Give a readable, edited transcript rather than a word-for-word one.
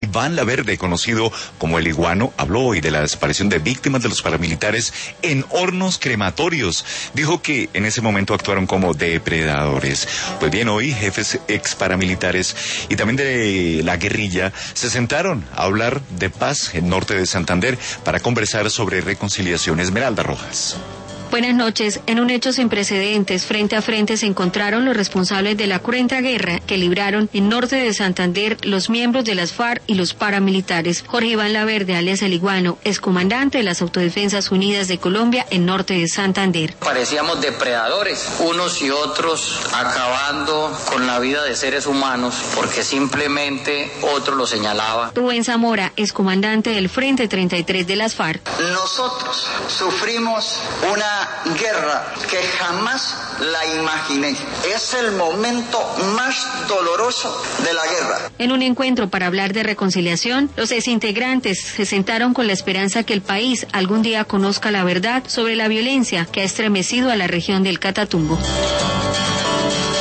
Iván Laverde, conocido como el Iguano, habló hoy de la desaparición de víctimas de los paramilitares en hornos crematorios. Dijo que en ese momento actuaron como depredadores. Pues bien, hoy jefes ex paramilitares y también de la guerrilla se sentaron a hablar de paz en norte de Santander para conversar sobre reconciliación. Esmeralda Rojas. Buenas noches. En un hecho sin precedentes, frente a frente se encontraron los responsables de la cruenta guerra que libraron en norte de Santander los miembros de las FARC y los paramilitares. Jorge Iván Laverde, alias El Iguano, excomandante de las Autodefensas Unidas de Colombia en norte de Santander. Parecíamos depredadores, unos y otros, acabando con la vida de seres humanos porque simplemente otro lo señalaba. Rubén Zamora, excomandante del Frente 33 de las FARC. Nosotros sufrimos una guerra que jamás la imaginé. Es el momento más doloroso de la guerra. En un encuentro para hablar de reconciliación, los exintegrantes se sentaron con la esperanza que el país algún día conozca la verdad sobre la violencia que ha estremecido a la región del Catatumbo.